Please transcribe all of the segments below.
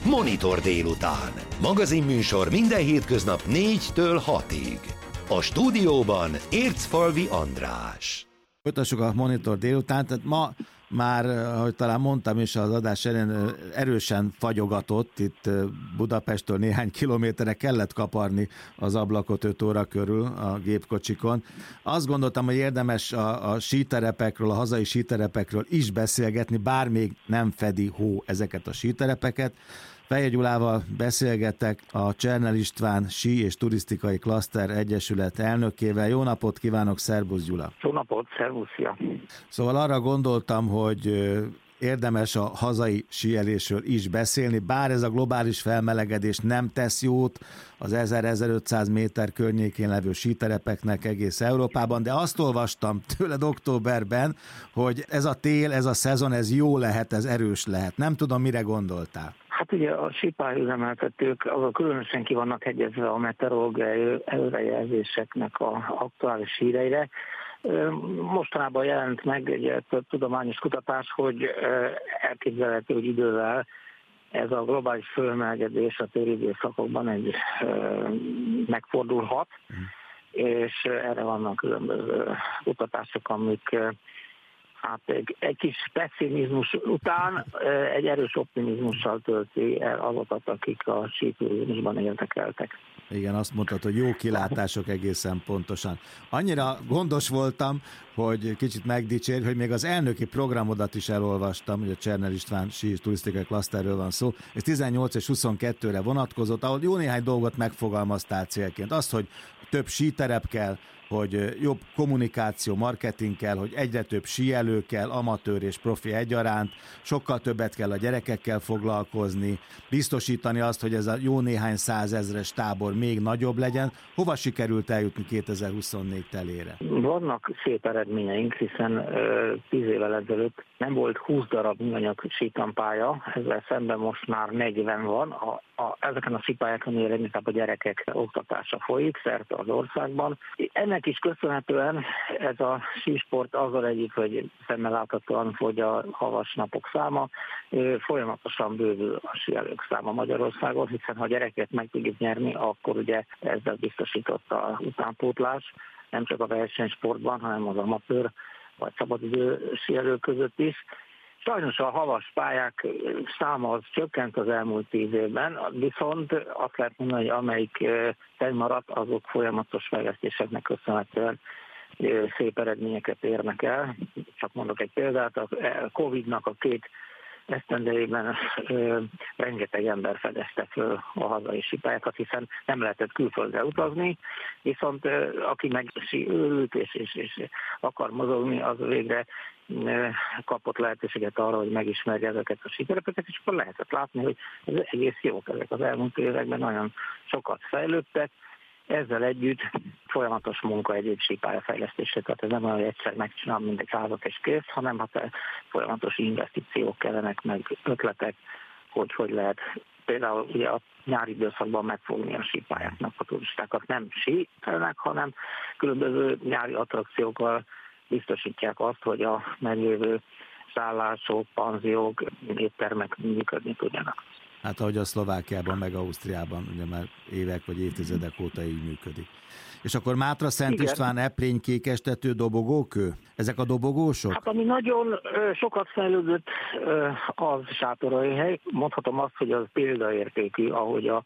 Monitor délután. Magazinműsor minden hétköznap 4-től 6-ig. A stúdióban Ércfalvi András. Folytassuk a Monitor délután, tehát ma már, ahogy talán mondtam is, az adás elején erősen fagyogatott, itt Budapesttől néhány kilométerre kellett kaparni az ablakot 5 óra körül a gépkocsikon. Azt gondoltam, hogy érdemes a síterepekről, a hazai síterepekről is beszélgetni, bár még nem fedi hó ezeket a síterepeket. Feje Gyulával beszélgetek, a Csernel István Sí- és Turisztikai Klaszter Egyesület elnökével. Jó napot kívánok, szervusz Gyula! Jó napot, szervusz, szia! Szóval arra gondoltam, hogy érdemes a hazai síelésről is beszélni, bár ez a globális felmelegedés nem tesz jót az 1000-1500 méter környékén levő síterepeknek egész Európában, de azt olvastam tőled októberben, hogy ez a tél, ez a szezon, ez jó lehet, ez erős lehet. Nem tudom, mire gondoltál. Hát ugye a sípályaüzemeltetők azok különösen ki vannak hegyezve a meteorológiai előrejelzéseknek az aktuális híreire. Mostanában jelent meg egy tudományos kutatás, hogy elképzelhető, hogy idővel ez a globális fölmelegedés a téli időszakokban megfordulhat, és erre vannak különböző kutatások, amik hát egy kis pessimizmus után egy erős optimizmussal tölti el azokat, akik a síturizmusban érdekeltek. Igen, azt mondtad, hogy jó kilátások egészen pontosan. Annyira gondos voltam, hogy kicsit megdicsérj, hogy még az elnöki programodat is elolvastam, hogy a Csernel István Sí- és Turisztikai Klaszterről van szó. Ez 18 és 22-re vonatkozott, ahol jó néhány dolgot megfogalmaztál célként. Azt, hogy több síterep kell, hogy jobb kommunikáció, marketing kell, hogy egyre több síelő kell, amatőr és profi egyaránt, sokkal többet kell a gyerekekkel foglalkozni, biztosítani azt, hogy ez a jó néhány százezres tábor még nagyobb legyen. Hova sikerült eljutni 2024 telére? Vannak szép eredményeink, hiszen 10 évvel ezelőtt nem volt 20 darab műanyag sítampálya, ezzel szemben most már 40 van. Ezeken a sípályákon inkább a gyerekek oktatása folyik szerte az országban. Ennek is köszönhetően ez a sísport azzal együtt, hogy szemmel láthatóan fogy a havas napok száma, folyamatosan bővül a síelők száma Magyarországon, hiszen ha a gyereket meg tudjuk nyerni, akkor ugye ezzel biztosított a utánpótlás, nem csak a versenysportban, hanem az amatőr vagy szabadidő síelők között is. Sajnos a havas pályák száma az csökkent az elmúlt 10 évben, viszont azt lehet mondani, hogy amelyik fennmaradt, azok folyamatos fejlesztéseknek köszönhetően szép eredményeket érnek el. Csak mondok egy példát, a Covid-nak a 2 esztendejében rengeteg ember fedezte föl a hazai sípályákat, hiszen nem lehetett külföldre utazni, viszont aki meg őrült és akar mozogni, az végre kapott lehetőséget arra, hogy megismerje ezeket a síterepeket, és akkor lehetett látni, hogy ez egész jók, ezek az elmúlt években nagyon sokat fejlődtek. Ezzel együtt folyamatos munka egyéb sípályafejlesztésre, tehát ez nem olyan, hogy egyszer megcsinálom, mint egy házat és kész, hanem hát folyamatos investíciók kellenek, meg ötletek, hogy lehet például ugye a nyári időszakban megfogni a sípályáknak a turistákat. Nem síelnek, hanem különböző nyári attrakciókkal biztosítják azt, hogy a meglévő szállások, panziók, éttermek működni tudjanak. Hát ahogy a Szlovákiában, meg Ausztriában ugye már évek vagy évtizedek óta így működik. És akkor Mátra, Szent István, Eprény, Kékestető, dobogókő? Ezek a dobogósok? Hát ami nagyon sokat fejlődött, az sátoralhely. Mondhatom azt, hogy az példaértékű, ahogy a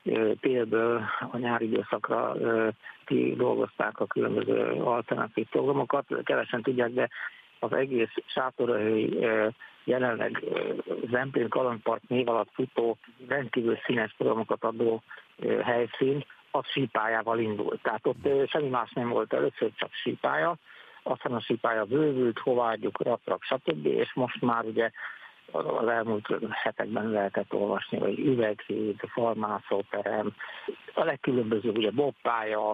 télből a nyári időszakra kidolgozták a különböző alternatív programokat. Kevesen tudják, de az egész sátoralhely jelenleg Zemplén Kalandpark név alatt futó, rendkívül színes programokat adó helyszín, az sípályával indult. Tehát ott semmi más nem volt először, csak sípálya. Aztán a sípálya bővült, hovágyuk, ratrak, stb. És most már ugye az elmúlt hetekben lehetett olvasni, hogy üveghíd, farmászóterem, a legkülönbözőbb ugye bobpálya,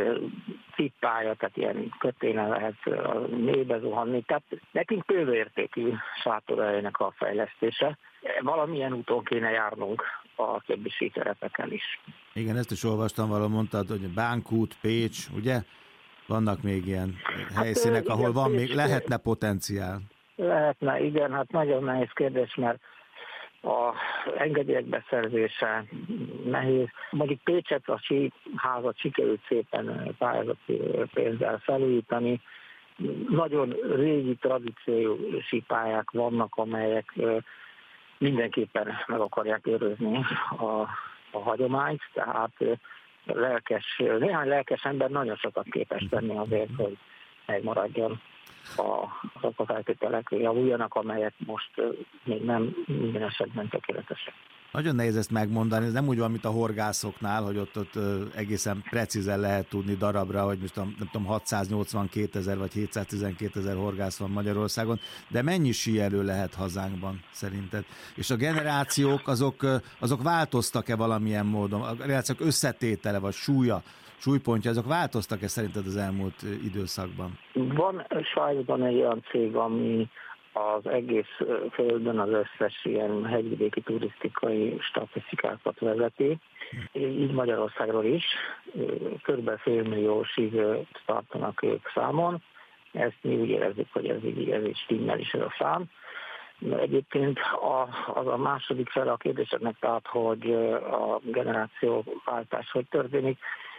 cippálya, tehát ilyen kötélen lehet a mélybe zuhanni. Tehát nekünk példaértékű sátorhelynek a fejlesztése. Valamilyen úton kéne járnunk a többi síterepeken is. Igen, ezt is olvastam, valahol mondtad, hogy Bánkút, Pécs, ugye? Vannak még ilyen helyszínek, ahol igen, van még, lehetne potenciál. Lehetne, igen, hát nagyon nehéz kérdés, mert a engedélyek beszerzése nehéz. Mondjuk Pécset a síházat sikerült szépen pályázati pénzzel felújítani. Nagyon régi tradíciójú sípályák vannak, amelyek mindenképpen meg akarják őrizni a hagyományt, tehát néhány lelkes ember nagyon sokat képes tenni azért, hogy megmaradjon azok a feltételek javuljanak, amelyek most még nem minden esetben tökéletesek. Nagyon nehéz ezt megmondani, ez nem úgy van, mint a horgászoknál, hogy ott egészen precízen lehet tudni darabra, hogy most nem tudom, 682 000 vagy 712 000 horgász van Magyarországon, de mennyi síelő lehet hazánkban szerinted? És a generációk azok változtak-e valamilyen módon? A generációk összetétele vagy súlypontja, azok változtak-e szerinted az elmúlt időszakban? Van Svájcban egy olyan cég, ami az egész földön az összes ilyen hegyvidéki turisztikai statisztikákat vezeti, így Magyarországról is. Körülbelül 500 000 sízőt tartanak ők számon. Ezt mi úgy érezzük, hogy ez így stimmel is ez a szám. Egyébként az a második fele a kérdésednek, tehát, hogy a generációváltás hogy történik.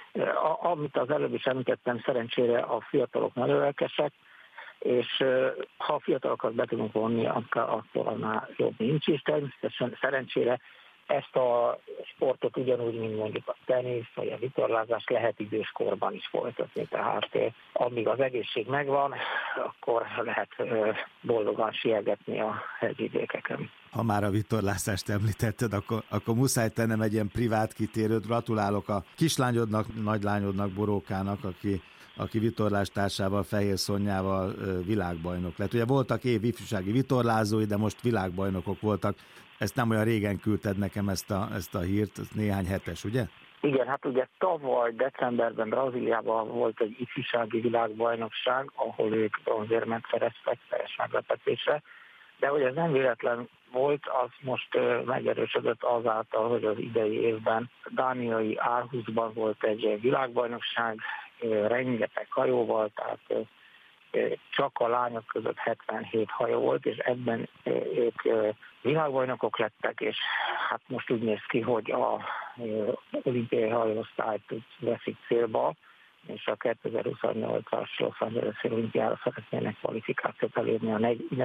Amit az előbb is említettem, szerencsére a fiatalok nagyon lelkesek, és ha a fiatalokat be tudunk vonni, akkor annál jobb nincs is. Természetesen szerencsére ezt a sportot ugyanúgy, mint mondjuk a tenisz vagy a vitorlázás lehet időskorban is folytatni. Tehát amíg az egészség megvan, akkor lehet boldogan siegetni a hegyvidékeken. Ha már a vitorlászást említetted, akkor muszáj tennem egy ilyen privát kitérőt. Gratulálok a kislányodnak, nagylányodnak, Borókának, aki vitorlástársával, Fehér Szonyával világbajnok lett. Ugye voltak ifjúsági vitorlázói, de most világbajnokok voltak. Ezt nem olyan régen küldted nekem ezt a hírt, ez néhány hetes, ugye? Igen, hát ugye tavaly decemberben Brazíliában volt egy ifjúsági világbajnokság, ahol ők bronzérmet szereztek teljes meglepetésre, de hogy ez nem véletlen volt, az most megerősödött azáltal, hogy az idei évben dániai Aarhusban volt egy világbajnokság, rengeteg hajóval, tehát csak a lányok között 77 hajó volt, és ebben ők világbajnokok lettek, és hát most úgy néz ki, hogy a olimpiai hajóosztályt veszik célba, és a 2028-as Los Angeles olimpiára szeretnének kvalifikációt elérni a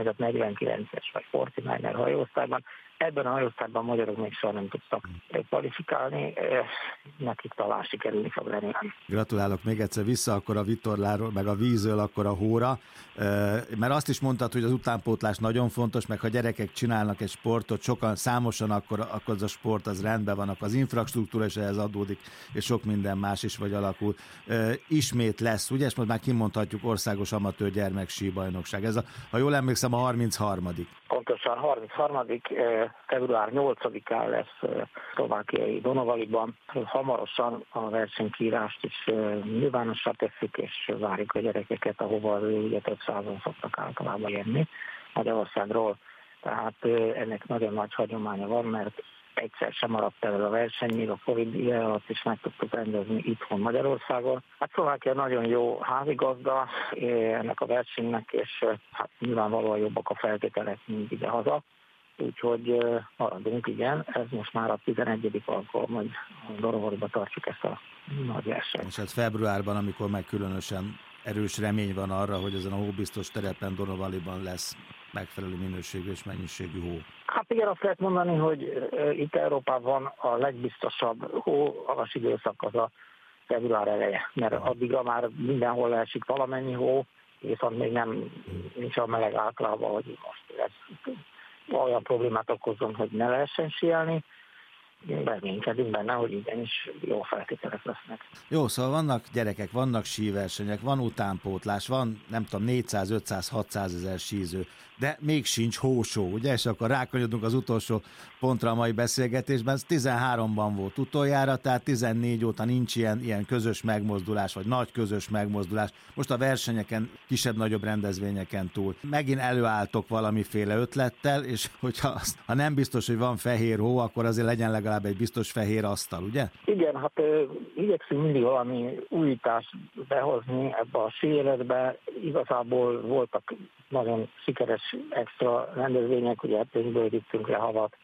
49-es vagy 49er hajóosztályban. Ebben a hajóosztályban magyarok még soha nem tudtak kvalifikálni, nekik talán sikerülni fog remélem. Gratulálok még egyszer vissza akkor a vitorláról, meg a vízről, akkor a hóra, mert azt is mondtad, hogy az utánpótlás nagyon fontos, meg ha gyerekek csinálnak egy sportot, számosan, akkor az a sport az rendben van, akkor az infrastruktúra is ehhez adódik, és sok minden más is vagy alakul. Ismét lesz, ugye, és most már kimondhatjuk országos amatőr gyermeksíbajnokság. Ez ha jól emlékszem, a 33. Pontosan 33. február 8-án lesz szlovákiai Donovaliban. Hamarosan a versenykírást is nyilvánossá tesszük, és várjuk a gyerekeket, ahova ugye több százan szoktak általában jönni Magyarországról. Tehát ennek nagyon nagy hagyománya van, mert egyszer sem maradt el a verseny, még a Covid ide alatt is meg tudtuk rendezni itthon Magyarországon. Hát Szlovákia nagyon jó házigazda ennek a versenynek, és hát nyilvánvalóan jobbak a feltételek, mint ide-haza. Úgyhogy maradunk, igen, ez most már a 11. alkalom, hogy Donovaliba tartjuk ezt a nagy versenyt. És hát februárban, amikor meg különösen erős remény van arra, hogy ezen a hóbiztos terepen Donovaliban lesz megfelelő minőségű és mennyiségű hó. Hát igen, azt lehet mondani, hogy itt Európában a legbiztosabb hóavas időszak az a február eleje, mert addigra már mindenhol esik valamennyi hó, viszont még nincs a meleg általában, hogy most ez olyan problémát okozzon, hogy ne lehessen síelni. Reménykedünk benne, hogy igenis jó feltételek lesznek. Jó, szóval vannak gyerekek, vannak síversenyek, van utánpótlás, van nem tudom 400, 500, 600 ezer síző, de még sincs hósó, ugye? És akkor rákanyodunk az utolsó pontra a mai beszélgetésben. Ez 13-ban volt utoljára, tehát 14 óta nincs ilyen közös megmozdulás, vagy nagy közös megmozdulás. Most a versenyeken, kisebb-nagyobb rendezvényeken túl. Megint előálltok valamiféle ötlettel, és ha nem biztos, hogy van fehér hó, akkor azért legyen legalább egy biztos fehér asztal, ugye? Igen, hát igyekszünk mindig valami újítást behozni ebbe a síéletbe. Igazából voltak nagyon sikeres extra rendezvények, ugye pénzből vittünk le havat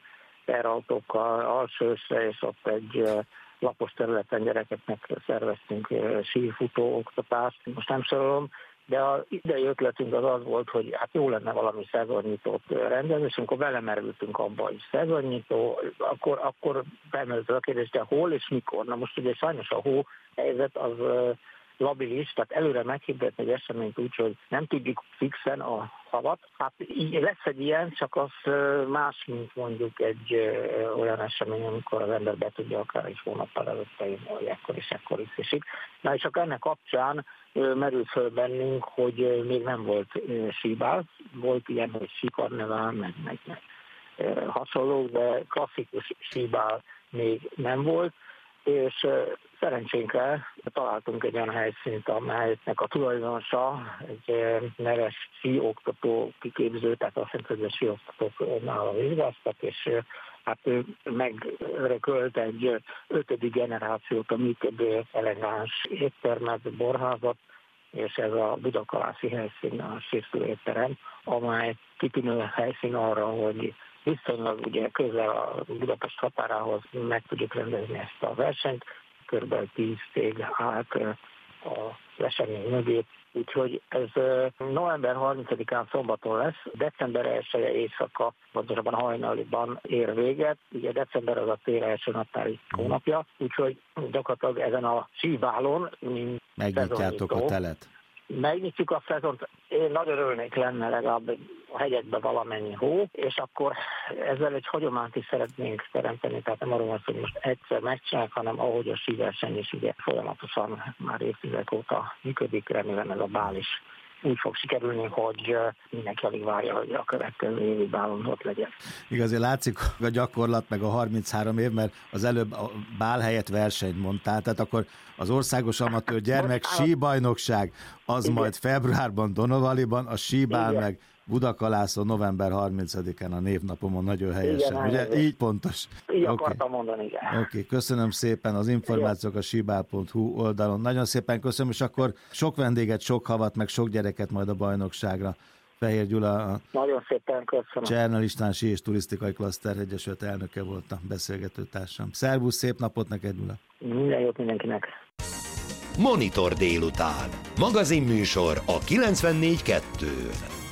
terautókkal Alsősre, és ott egy lapos területen gyerekeknek szerveztünk sífutó oktatást. Most nem sorolom, de az idei ötletünk az volt, hogy hát jó lenne valami szezonnyitót rendezni, és amikor belemerültünk abba, hogy szezonnyitó, akkor felmerült a kérdés, de hol és mikor. Na most ugye sajnos a hó helyzet az labilis, tehát előre meghirdetni egy eseményt úgy, hogy nem tudjuk fixen a havat. Hát így lesz egy ilyen, csak az más, mint mondjuk egy olyan esemény, amikor az ember be tudja akár egy hónappal előtte írni, hogy ekkor is esik. Na és akkor ennek kapcsán merült föl bennünk, hogy még nem volt síbál, volt ilyen, hogy síkarnevál, meg hasonlók, de klasszikus síbál még nem volt, és szerencsénkre találtunk egy olyan helyszínt, amelynek a tulajdonosa egy neves síoktató kiképző, tehát azt jelenti, hogy a síoktatók nála vizsgáztak, és hát ő megrekölt egy 5. generációt a működő elegáns éttermet, borházat, és ez a budakalászi helyszín, a sírszülő étterem, amely kitűnő helyszín arra, hogy viszonylag ugye közel a Budapest határához meg tudjuk rendezni ezt a versenyt, kb. 10 cég állt az esemény mögé, úgyhogy ez november 30-án szombaton lesz, december 1-e éjszaka, pontosabban hajnaliban ér véget, ugye december az a tél első naptári hónapja, úgyhogy gyakorlatilag ezen a síbálon, mint megnyitjátok a telet. Megnyitjuk a szezont, én nagyon örülnék lenne legalább a hegyekben valamennyi hó, és akkor ezzel egy hagyományt is szeretnénk teremteni, tehát nem arról van szó, hogy most egyszer megcsinálják, hanem ahogy a síverseny is ugye folyamatosan már évtizedek óta működik, remélem ez a bál is úgy fog sikerülni, hogy mindenki alig várja, hogy a következő évi bálon ott legyen. Igazán látszik a gyakorlat, meg a 33 év, mert az előbb a bál helyett versenyt mondtál, tehát akkor az Országos Amatőr Gyermek Síbajnokság az igen. Majd februárban Donovaliban, a síbál igen. Meg Budakalászon november 30-án a névnapomon nagyon helyesen. Igen, ugye? Így pontos. Így akartam mondani, igen. Oké, köszönöm szépen az információk a síbál.hu oldalon. Nagyon szépen köszönöm, és akkor sok vendéget, sok havat, meg sok gyereket majd a bajnokságra. Fehér Gyula, nagyon szépen köszönöm. Csernel István Sí és Turisztikai Klaszter Egyesület elnöke volt a beszélgetőtársam. Szervusz, szép napot neked, Gyula. Minden jót mindenkinek. Monitor délután. Magazinműsor a 94.2-n.